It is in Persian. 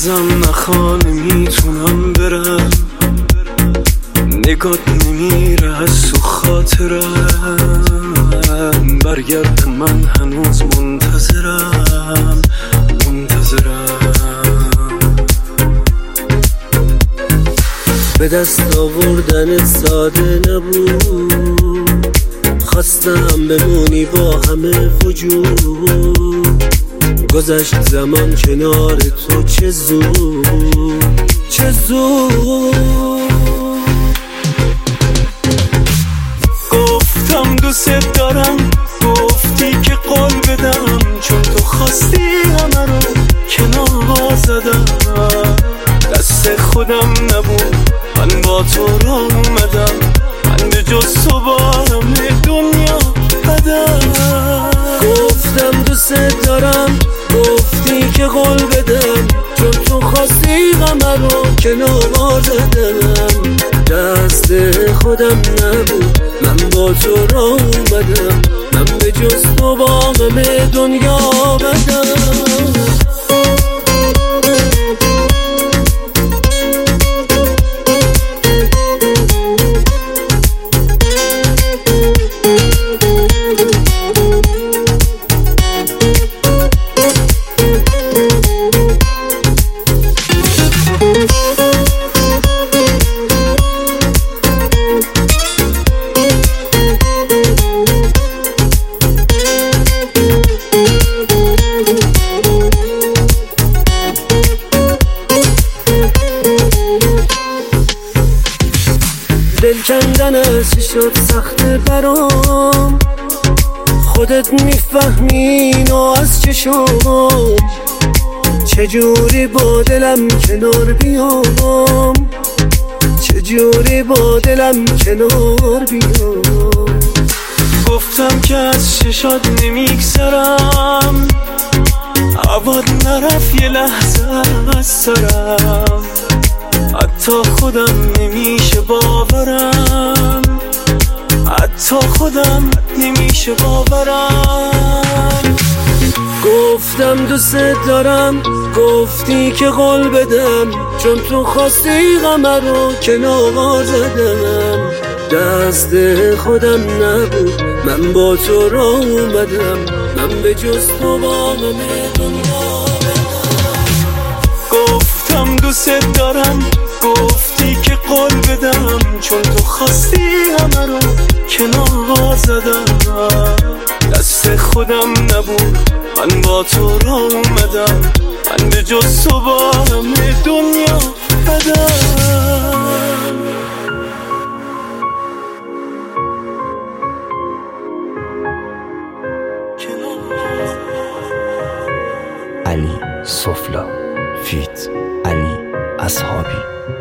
ازم نخواه نمیتونم برم، نگات نمیره از تو خاطرم، برگرد من هنوز منتظرم. به دست آوردن ساده نبود، خواستم بمونی با همه وجود، گذشت زمان کنار تو چه زود چه زود. گفتم دوست دارم، گفتی که قول بدم، چون تو خواستی همه رو کنار زدم. دست خودم نبود، من با تو را اومدم، من به جز تو با همه دنیا بدم. گفتم دوست دارم، گفتی که قول بدم، چون تو خواستی غمه رو کنار زدم. دست خودم نبود، من با تو را اومدم، من به جز تو با همه دنیا بدم. دل کندنش شد سخت برام، خودت میفهمی اینو از چشم، چجوری با دلم کنار بیام، چجوری با دلم کنار بیام. گفتم که از چشات نمیگذرم، عباد نرفت یه لحظه از سرم، حتی خودم نمیشه باورم، حتی خودم نمیشه باورم. گفتم دوست دارم، گفتی که قول بدم، چون تو خواستی غمه رو کنار زدم. دست خودم نبود، من با تو را اومدم، من به جز تو با همه دنیا بدم. گفتم دوست دارم، گفتی که قول بدم، چون تو خواستی همه رو کنار زدم. دست خودم نبود، من با تو را اومدم، من به جز تو با همه دنیا بدم. علی سفلا فیت علی اصحابی.